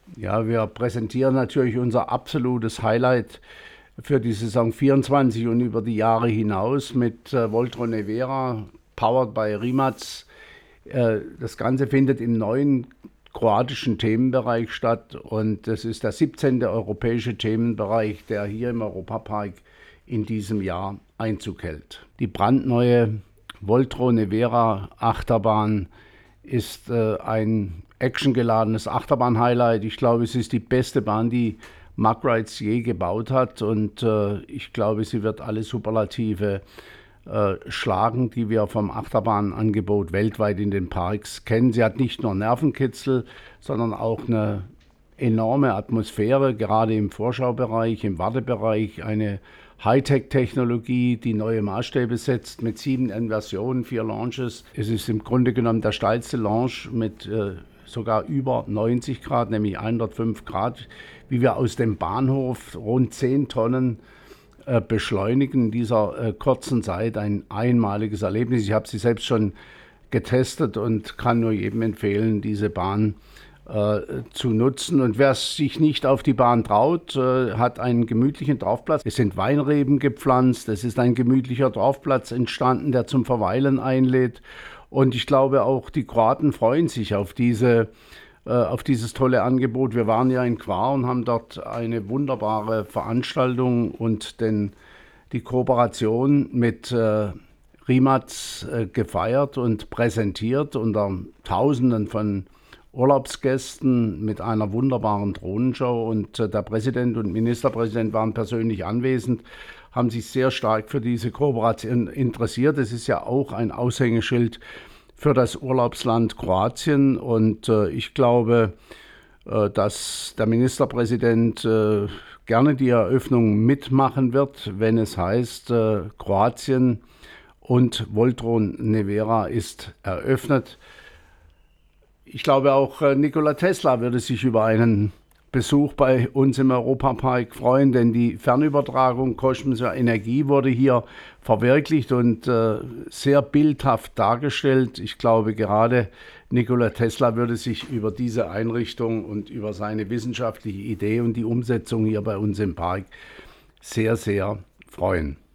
Ja, wir präsentieren natürlich unser absolutes Highlight für die Saison 24 und über die Jahre hinaus mit Voltron Nevera, powered by Rimac. Das Ganze findet im neuen kroatischen Themenbereich statt und das ist der 17. europäische Themenbereich, der hier im Europapark in diesem Jahr Einzug hält. Die brandneue Voltron Nevera Achterbahn ist ein actiongeladenes Achterbahn-Highlight. Ich glaube, es ist die beste Bahn, die Mack Rides je gebaut hat und ich glaube, sie wird alle Superlative schlagen, die wir vom Achterbahnangebot weltweit in den Parks kennen. Sie hat nicht nur Nervenkitzel, sondern auch eine enorme Atmosphäre, gerade im Vorschaubereich, im Wartebereich, eine Hightech-Technologie, die neue Maßstäbe setzt mit 7 Inversionen, 4 Launches. Es ist im Grunde genommen der steilste Launch mit sogar über 90 Grad, nämlich 105 Grad, wie wir aus dem Bahnhof rund 10 Tonnen beschleunigen in dieser kurzen Zeit. Ein einmaliges Erlebnis. Ich habe sie selbst schon getestet und kann nur jedem empfehlen, diese Bahn zu nutzen. Und wer sich nicht auf die Bahn traut, hat einen gemütlichen Draufplatz. Es sind Weinreben gepflanzt, es ist ein gemütlicher Draufplatz entstanden, der zum Verweilen einlädt. Und ich glaube auch, die Kroaten freuen sich auf dieses tolle Angebot. Wir waren ja in Hvar und haben dort eine wunderbare Veranstaltung und die Kooperation mit Rimac gefeiert und präsentiert unter Tausenden von Urlaubsgästen mit einer wunderbaren Drohnenshow. Und der Präsident und Ministerpräsident waren persönlich anwesend, haben sich sehr stark für diese Kooperation interessiert. Es ist ja auch ein Aushängeschild für das Urlaubsland Kroatien und ich glaube, dass der Ministerpräsident gerne die Eröffnung mitmachen wird, wenn es heißt, Kroatien und Voltron Nevera ist eröffnet. Ich glaube auch Nikola Tesla würde sich über einen Besuch bei uns im Europapark freuen, denn die Fernübertragung kosmischer Energie wurde hier verwirklicht und sehr bildhaft dargestellt. Ich glaube, gerade Nikola Tesla würde sich über diese Einrichtung und über seine wissenschaftliche Idee und die Umsetzung hier bei uns im Park sehr, sehr freuen.